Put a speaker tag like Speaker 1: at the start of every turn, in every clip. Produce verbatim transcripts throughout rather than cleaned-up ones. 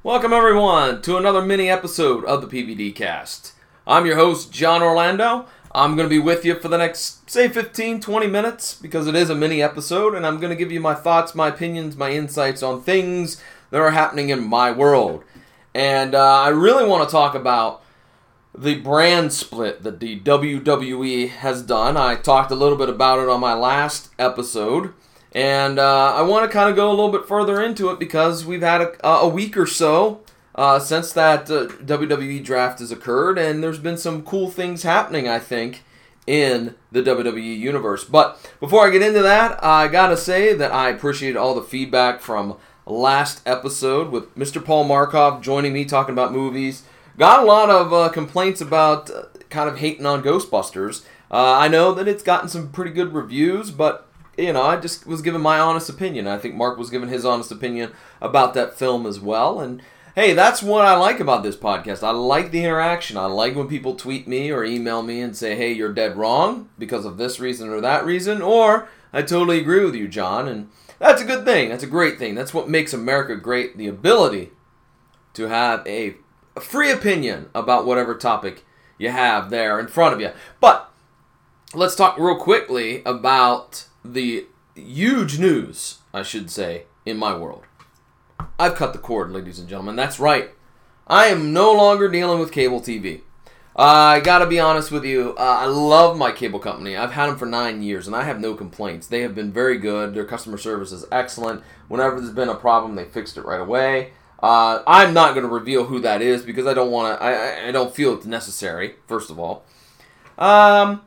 Speaker 1: Welcome everyone to another mini episode of the P V D Cast. I'm your host, John Orlando. I'm going to be with you for the next, say, fifteen, twenty minutes because it is a mini episode, and I'm going to give you my thoughts, my opinions, my insights on things that are happening in my world. And uh, I really want to talk about the brand split that the W W E has done. I talked a little bit about it on my last episode. And uh, I want to kind of go a little bit further into it because we've had a, a week or so uh, since that uh, W W E draft has occurred, and there's been some cool things happening, I think, in the W W E universe. But before I get into that, I gotta say that I appreciate all the feedback from last episode with Mister Paul Markov joining me talking about movies. Got a lot of uh, complaints about uh, kind of hating on Ghostbusters. Uh, I know that it's gotten some pretty good reviews, but you know, I just was giving my honest opinion. I think Mark was giving his honest opinion about that film as well. And hey, that's what I like about this podcast. I like the interaction. I like when people tweet me or email me and say, hey, you're dead wrong because of this reason or that reason. Or, I totally agree with you, John. And that's a good thing. That's a great thing. That's what makes America great. The ability to have a, a free opinion about whatever topic you have there in front of you. But let's talk real quickly about the huge news, I should say, in my world. I've cut the cord, ladies and gentlemen. That's right. I am no longer dealing with cable T V. Uh, I gotta be honest with you. Uh, I love my cable company. I've had them for nine years, and I have no complaints. They have been very good. Their customer service is excellent. Whenever there's been a problem, they fixed it right away. Uh, I'm not going to reveal who that is because I don't want to. I, I don't feel it's necessary. First of all, um,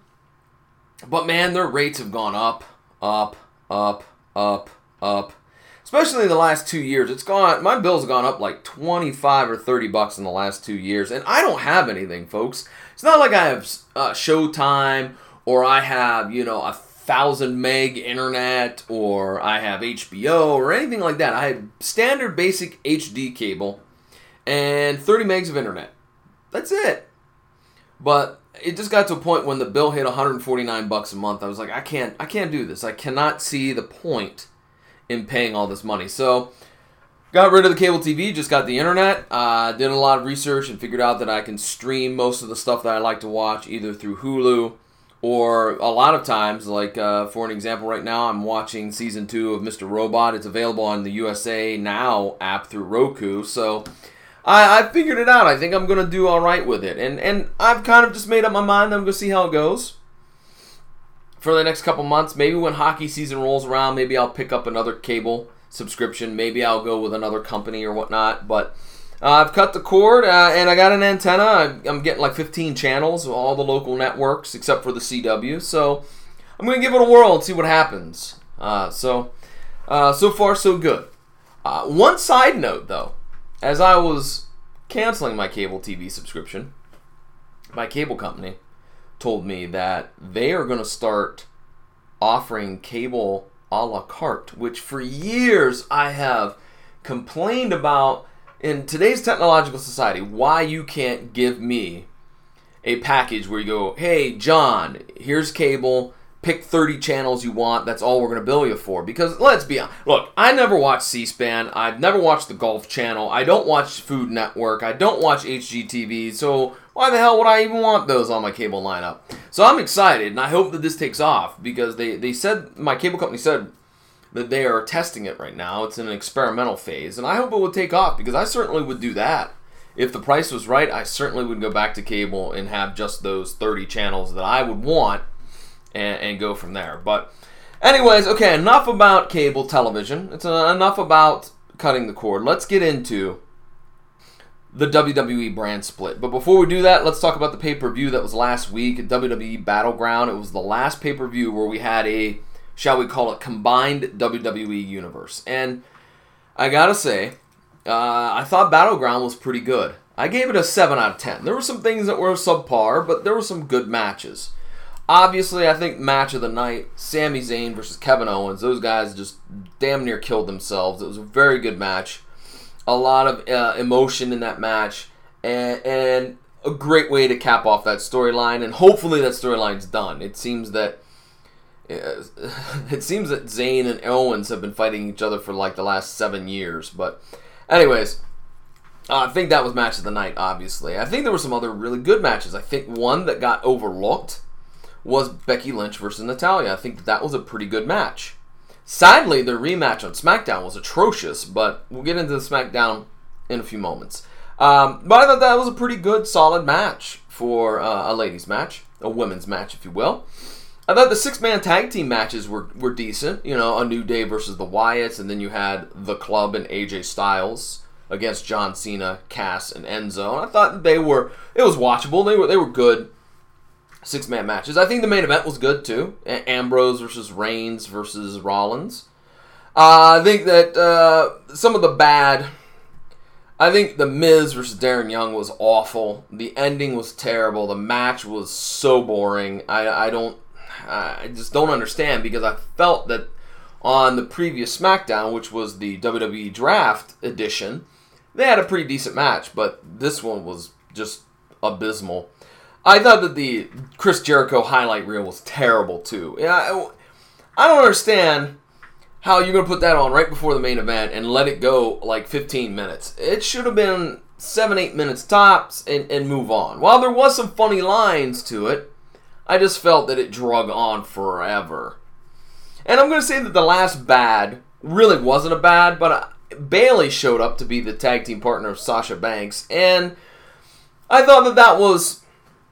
Speaker 1: but man, their rates have gone up. Up, up, up, up. Especially in the last two years. It's gone, my bill's gone up like twenty-five or thirty bucks in the last two years. And I don't have anything, folks. It's not like I have uh, Showtime or I have, you know, a thousand meg internet or I have H B O or anything like that. I have standard basic H D cable and thirty megs of internet. That's it. But it just got to a point when the bill hit one hundred forty-nine bucks a month. I was like, I can't, I can't do this. I cannot see the point in paying all this money. So, got rid of the cable T V. Just got the internet. Uh, did a lot of research and figured out that I can stream most of the stuff that I like to watch either through Hulu or a lot of times, like uh, for an example, right now I'm watching season two of Mister Robot. It's available on the U S A Now app through Roku. So. I, I figured it out. I think I'm going to do all right with it. And and I've kind of just made up my mind. I'm going to see how it goes for the next couple months. Maybe when hockey season rolls around, maybe I'll pick up another cable subscription. Maybe I'll go with another company or whatnot. But uh, I've cut the cord, uh, and I got an antenna. I'm getting like fifteen channels, all the local networks, except for the C W. So I'm going to give it a whirl and see what happens. Uh, so, uh, so far, so good. Uh, one side note, though. As I was canceling my cable T V subscription, my cable company told me that they are going to start offering cable a la carte, which for years I have complained about in today's technological society, why you can't give me a package where you go, hey, John, here's cable. Pick thirty channels you want. That's all we're going to bill you for. Because let's be honest. Look, I never watched C-SPAN. I've never watched the Golf Channel. I don't watch Food Network. I don't watch H G T V. So why the hell would I even want those on my cable lineup? So I'm excited, and I hope that this takes off. Because they, they said, my cable company said that they are testing it right now. It's in an experimental phase. And I hope it would take off. Because I certainly would do that. If the price was right, I certainly would go back to cable and have just those thirty channels that I would want. And, and go from there. But anyways, okay, enough about cable television. It's uh, enough about cutting the cord. Let's get into the W W E brand split. But before we do that, let's talk about the pay-per-view that was last week at W W E Battleground. It was the last pay-per-view where we had a, shall we call it, combined W W E universe. And I gotta say, uh, I thought Battleground was pretty good. I gave it a seven out of ten. There were some things that were subpar, but there were some good matches. Obviously, I think match of the night, Sami Zayn versus Kevin Owens. Those guys just damn near killed themselves. It was a very good match. A lot of uh, emotion in that match. And, and a great way to cap off that storyline. And hopefully that storyline's done. It seems that uh, it seems that Zayn and Owens have been fighting each other for like the last seven years. But anyways, Uh, I think that was match of the night, obviously. I think there were some other really good matches. I think one that got overlooked was Becky Lynch versus Natalya. I think that was a pretty good match. Sadly, their rematch on SmackDown was atrocious, but we'll get into the SmackDown in a few moments. Um, but I thought that was a pretty good, solid match for uh, a ladies' match, a women's match, if you will. I thought the six-man tag team matches were, were decent. You know, A New Day versus the Wyatts, and then you had The Club and A J Styles against John Cena, Cass, and Enzo. And I thought that they were, it was watchable. They were, they were good six-man matches. I think the main event was good, too. A- Ambrose versus Reigns versus Rollins. Uh, I think that uh, some of the bad... I think The Miz versus Darren Young was awful. The ending was terrible. The match was so boring. I, I don't... I just don't understand, because I felt that on the previous SmackDown, which was the W W E Draft edition, they had a pretty decent match, but this one was just abysmal. I thought that the Chris Jericho highlight reel was terrible, too. Yeah, I, I don't understand how you're going to put that on right before the main event and let it go like fifteen minutes. It should have been seven, eight minutes tops and, and move on. While there was some funny lines to it, I just felt that it drug on forever. And I'm going to say that the last bad really wasn't a bad, but Bayley showed up to be the tag team partner of Sasha Banks, and I thought that that was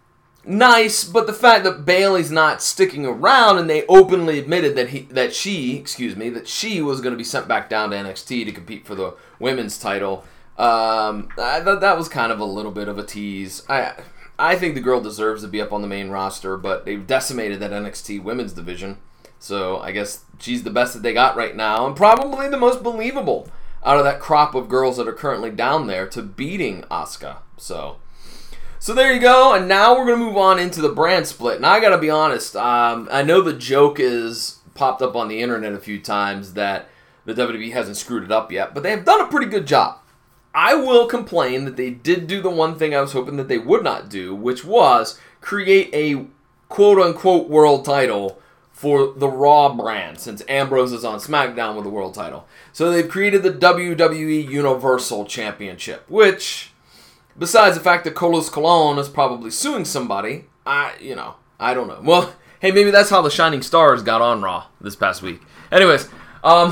Speaker 1: nice, but the fact that Bayley's not sticking around, and they openly admitted that he, that she, excuse me, that she was going to be sent back down to N X T to compete for the women's title, um, I thought that was kind of a little bit of a tease. I... I think the girl deserves to be up on the main roster, but they've decimated that N X T women's division. So I guess she's the best that they got right now, and probably the most believable out of that crop of girls that are currently down there to beating Asuka. So, so there you go, and now we're going to move on into the brand split. And I got to be honest, um, I know the joke is popped up on the internet a few times that the W W E hasn't screwed it up yet, but they have done a pretty good job. I will complain that they did do the one thing I was hoping that they would not do, which was create a quote-unquote world title for the Raw brand, since Ambrose is on SmackDown with the world title. So they've created the W W E Universal Championship, which, besides the fact that Carlos Colon is probably suing somebody, I, you know, I don't know. Well, hey, maybe that's how the Shining Stars got on Raw this past week. Anyways, um...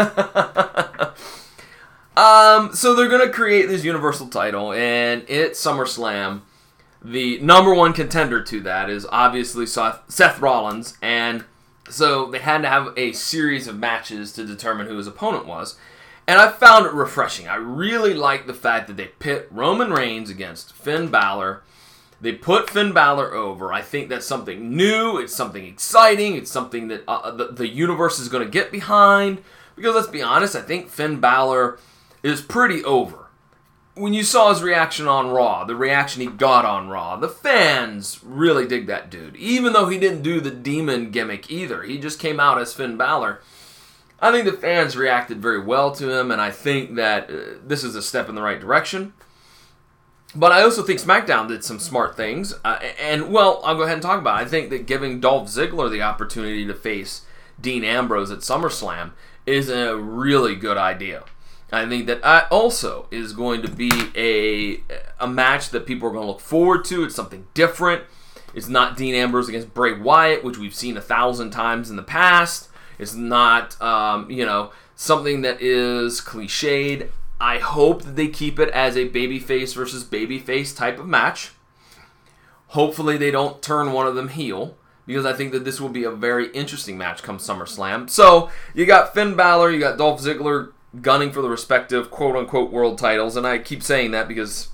Speaker 1: Um, so they're going to create this Universal title, and at SummerSlam, the number one contender to that is obviously Seth Rollins, and so they had to have a series of matches to determine who his opponent was, and I found it refreshing. I really like the fact that they pit Roman Reigns against Finn Balor. They put Finn Balor over. I think that's something new, it's something exciting, it's something that uh, the, the universe is going to get behind, because let's be honest, I think Finn Balor is pretty over. When you saw his reaction on Raw, the reaction he got on Raw, the fans really dig that dude. Even though he didn't do the demon gimmick either. He just came out as Finn Balor. I think the fans reacted very well to him, and I think that uh, this is a step in the right direction. But I also think SmackDown did some smart things. Uh, and, well, I'll go ahead and talk about it. I think that giving Dolph Ziggler the opportunity to face Dean Ambrose at SummerSlam is a really good idea. I think that I also is going to be a a match that people are going to look forward to. It's something different. It's not Dean Ambrose against Bray Wyatt, which we've seen a thousand times in the past. It's not, um, you know, something that is cliched. I hope that they keep it as a babyface versus babyface type of match. Hopefully they don't turn one of them heel, because I think that this will be a very interesting match come SummerSlam. So, you got Finn Balor, you got Dolph Ziggler gunning for the respective quote-unquote world titles, and I keep saying that because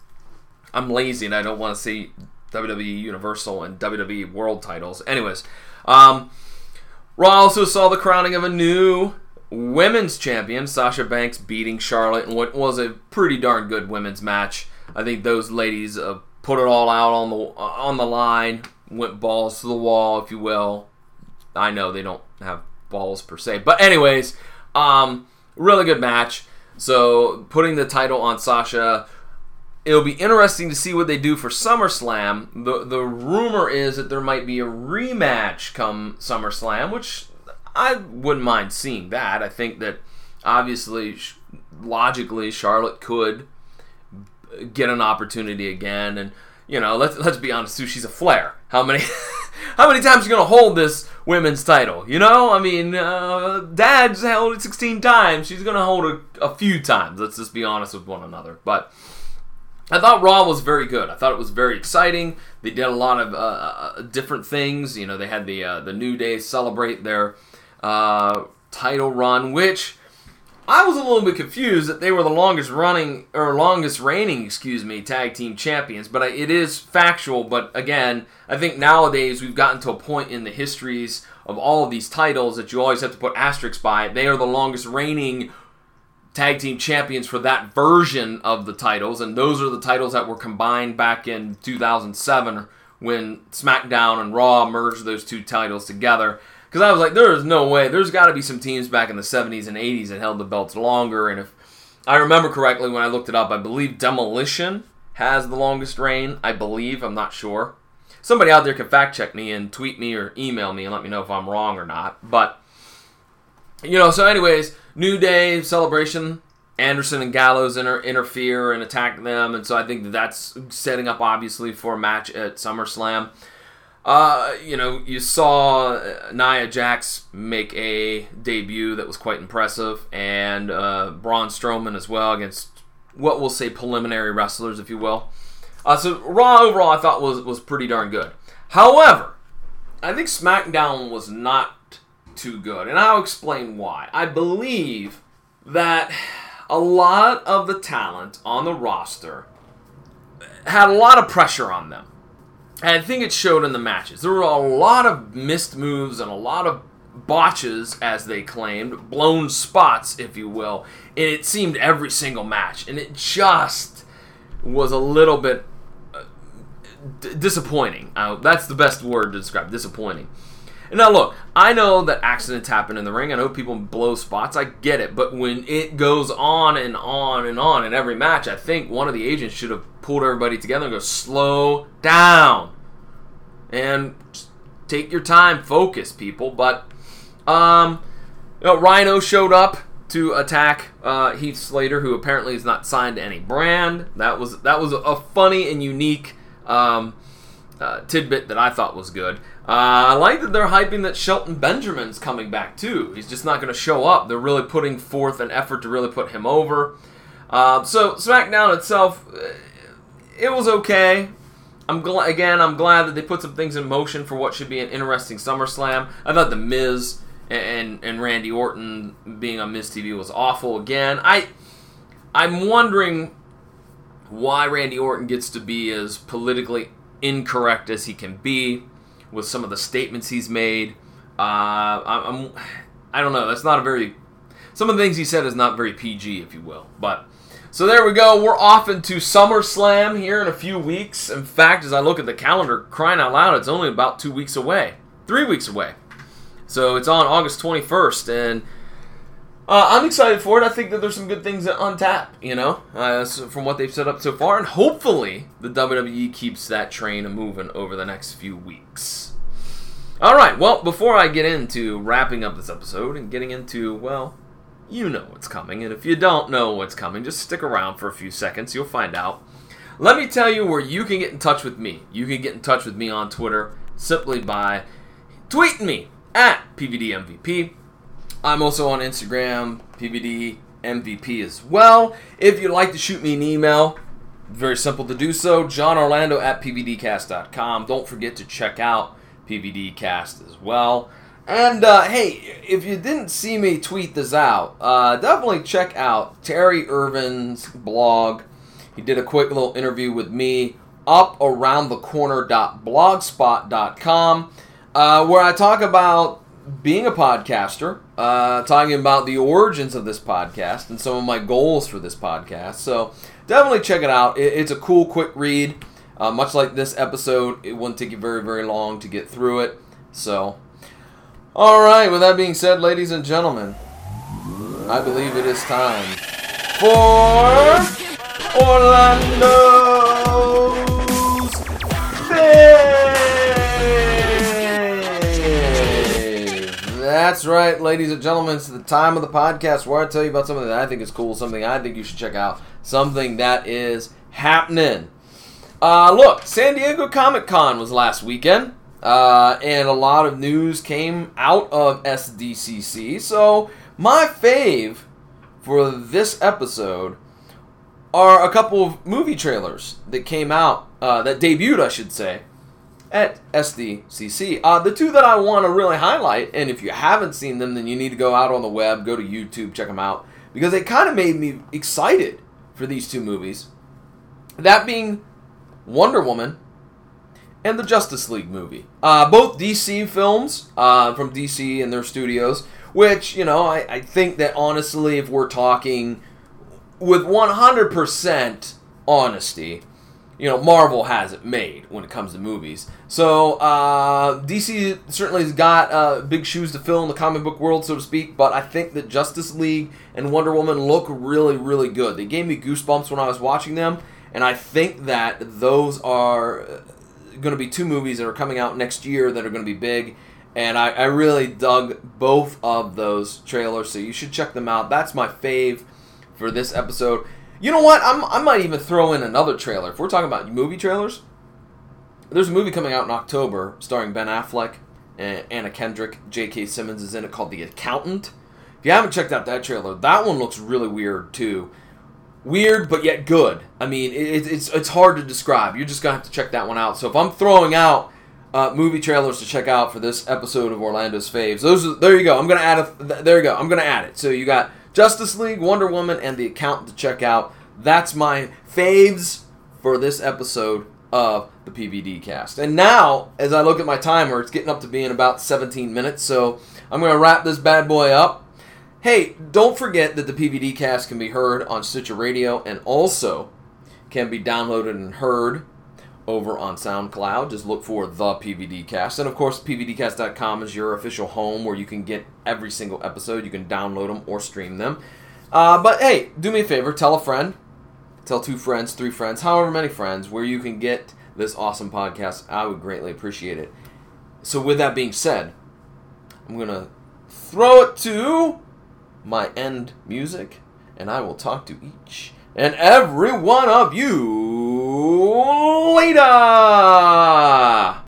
Speaker 1: I'm lazy and I don't want to see W W E Universal and W W E World titles. Anyways, um, Raw also saw the crowning of a new women's champion, Sasha Banks beating Charlotte in what was a pretty darn good women's match. I think those ladies uh, put it all out on the uh, on the line, went balls to the wall, if you will. I know they don't have balls per se, but anyways, um... really good match. So, putting the title on Sasha, it'll be interesting to see what they do for SummerSlam. The the rumor is that there might be a rematch come SummerSlam, which I wouldn't mind seeing that. I think that, obviously, logically, Charlotte could get an opportunity again. And, you know, let's let's be honest too, she's a Flair. How many how many times are you going to hold this women's title? You know, I mean, uh, Dad's held it sixteen times. She's going to hold it a few times. Let's just be honest with one another. But I thought Raw was very good. I thought it was very exciting. They did a lot of uh, different things. You know, they had the uh, the New Day celebrate their uh, title run, which I was a little bit confused that they were the longest running or longest reigning, excuse me, tag team champions. But I, it is factual. But again, I think nowadays we've gotten to a point in the histories of all of these titles that you always have to put asterisks by it. They are the longest reigning tag team champions for that version of the titles, and those are the titles that were combined back in two thousand seven when SmackDown and Raw merged those two titles together. Because I was like, there is no way. There's got to be some teams back in the seventies and eighties that held the belts longer, and if I remember correctly when I looked it up, I believe Demolition has the longest reign. I believe. I'm not sure. Somebody out there can fact check me and tweet me or email me and let me know if I'm wrong or not. But, you know, so anyways, New Day celebration, Anderson and Gallows inter- interfere and attack them, and so I think that that's setting up, obviously, for a match at SummerSlam. Uh, you know, you saw Nia Jax make a debut that was quite impressive, and uh, Braun Strowman as well against what we'll say preliminary wrestlers, if you will. Uh, so Raw overall I thought was, was pretty darn good. However, I think SmackDown was not too good, and I'll explain why. I believe that a lot of the talent on the roster had a lot of pressure on them. And I think it showed in the matches. There were a lot of missed moves and a lot of botches, as they claimed, blown spots, if you will. And it seemed every single match. And it just was a little bit uh, d- disappointing. Uh, that's the best word to describe, disappointing. And now look, I know that accidents happen in the ring. I know people blow spots. I get it. But when it goes on and on and on in every match, I think one of the agents should have pulled everybody together and go, slow down. And take your time, focus, people. But, um, you know, Rhino showed up to attack uh, Heath Slater, who apparently is not signed to any brand. That was that was a funny and unique um, uh, tidbit that I thought was good. Uh, I like that they're hyping that Shelton Benjamin's coming back, too. He's just not going to show up. They're really putting forth an effort to really put him over. Uh, so, SmackDown itself, it was okay. I'm gl- Again, I'm glad that they put some things in motion for what should be an interesting SummerSlam. I thought The Miz and, and, and Randy Orton being on Miz T V was awful again. I, I'm wondering why Randy Orton gets to be as politically incorrect as he can be with some of the statements he's made. Uh, I'm, I don't know. That's not a very... Some of the things he said is not very P G, if you will. But so there we go. We're off into SummerSlam here in a few weeks. In fact, as I look at the calendar, crying out loud, it's only about two weeks away. Three weeks away. So it's on August twenty-first, and uh, I'm excited for it. I think that there's some good things on tap, you know, uh, so from what they've set up so far. And hopefully the W W E keeps that train moving over the next few weeks. All right, well, before I get into wrapping up this episode and getting into, well, you know what's coming. And if you don't know what's coming, just stick around for a few seconds. You'll find out. Let me tell you where you can get in touch with me. You can get in touch with me on Twitter simply by tweeting me at P V D M V P. I'm also on Instagram, P V D M V P as well. If you'd like to shoot me an email, very simple to do so, John Orlando at P V D cast dot com. Don't forget to check out P V D Cast as well. And, uh, hey, if you didn't see me tweet this out, uh, definitely check out Terry Irvin's blog. He did a quick little interview with me, up around the corner dot blogspot dot com, uh, where I talk about being a podcaster, uh, talking about the origins of this podcast and some of my goals for this podcast. So definitely check it out. It, it's a cool, quick read. Uh, much like this episode, it wouldn't take you very, very long to get through it. So, all right, with that being said, ladies and gentlemen, I believe it is time for Orlando's Fave. That's right, ladies and gentlemen. It's the time of the podcast where I tell you about something that I think is cool, something I think you should check out, something that is happening. Uh, look, San Diego Comic-Con was last weekend, uh, and a lot of news came out of S D C C. So my fave for this episode are a couple of movie trailers that came out, uh, that debuted, I should say, at S D C C. Uh, the two that I want to really highlight, and if you haven't seen them, then you need to go out on the web, go to YouTube, check them out, because they kind of made me excited for these two movies. That being Wonder Woman and the Justice League movie. Uh, both D C films, uh, from D C and their studios, which, you know, I, I think that honestly, if we're talking with one hundred percent honesty, you know, Marvel has it made when it comes to movies. So, uh, D C certainly has got uh, big shoes to fill in the comic book world, so to speak, but I think that Justice League and Wonder Woman look really, really good. They gave me goosebumps when I was watching them, and I think that those are going to be two movies that are coming out next year that are going to be big, and I, I really dug both of those trailers, so you should check them out. That's my fave for this episode. You know what? I'm, I might even throw in another trailer. If we're talking about movie trailers, there's a movie coming out in October starring Ben Affleck and Anna Kendrick. J K. Simmons is in it, called The Accountant. If you haven't checked out that trailer, that one looks really weird too. Weird, but yet good. I mean, it, it's it's hard to describe. You're just going to have to check that one out. So if I'm throwing out uh, movie trailers to check out for this episode of Orlando's Faves, those are, there you go. I'm going to add a, there you go. I'm going to add it. So you got Justice League, Wonder Woman, and The Accountant to check out. That's my faves for this episode of the P V D cast. And now, as I look at my timer, it's getting up to being about seventeen minutes, so I'm going to wrap this bad boy up. Hey, don't forget that the P V D cast can be heard on Stitcher Radio and also can be downloaded and heard over on SoundCloud. Just look for the P V D cast. And of course, P V D cast dot com is your official home where you can get every single episode. You can download them or stream them. Uh, but hey, do me a favor, tell a friend, tell two friends, three friends, however many friends, where you can get this awesome podcast. I would greatly appreciate it. So with that being said, I'm going to throw it to my end music, and I will talk to each and every one of you later.